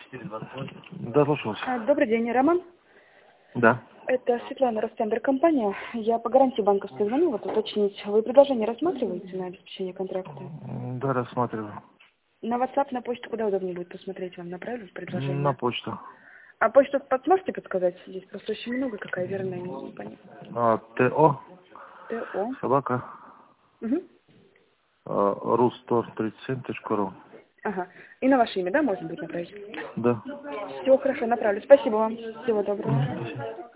Да, слушаю вас. Добрый день, Роман. Да. Это Светлана, Ростендер компания. Я по гарантии банковской звоню, вот уточнить. Вы предложение рассматриваете на обеспечение контракта? Да, рассматриваю. На WhatsApp, на почту, куда удобнее будет посмотреть вам, направить предложение? На почту. А почту сможете подсказать? Здесь просто очень много, какая верная, не понятно. ТО. ТО. Собака. Угу. Рустор37.ру. Ага. И на ваше имя, да, можно будет направить? Да. Все, хорошо, направлю. Спасибо вам. Всего доброго. Спасибо.